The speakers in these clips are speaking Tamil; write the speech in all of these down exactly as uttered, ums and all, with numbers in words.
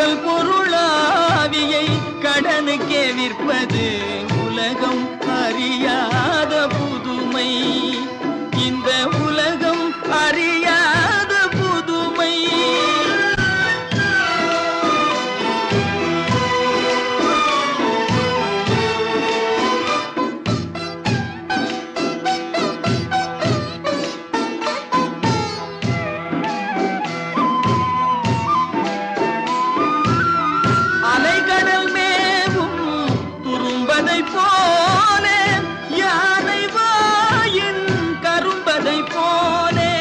கடல் பொருளாவியை கடனுக்கே விற்பது உலகம் அறியாத புதுமை. இந்த உலகம் அறியாத புதுமை. அலைகடல் மேவும் துரும்பதை போலே யானை வாயின் கரும்பதை போலே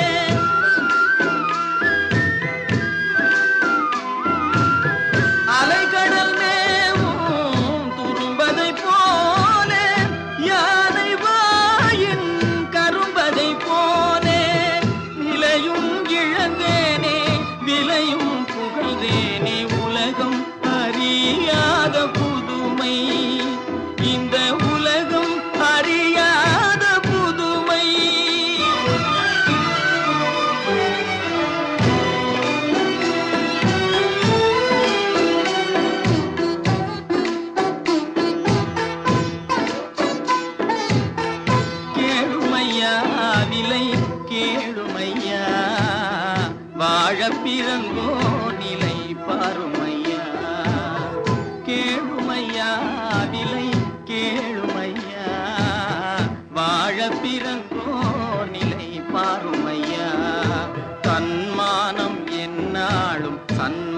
அலைகடல் மேவும் துரும்பதை போலே யானை வாயின் கரும்பதை போலே நிலையும் இழந்தேனே விலையும் புகழ்ந்தேனே உலகம் அறியாத புதுமை. இந்த உலகம் அறியாத புதுமை. கேளுமையா விலை கேளுமையா வாழ பிறந்தோ நிலை பாருமையா. கேளுமையா விலை கேளுமையா வாழ பிறந்தோ நிலை பாருமையா. தன்மானம் என்னாலும் தன்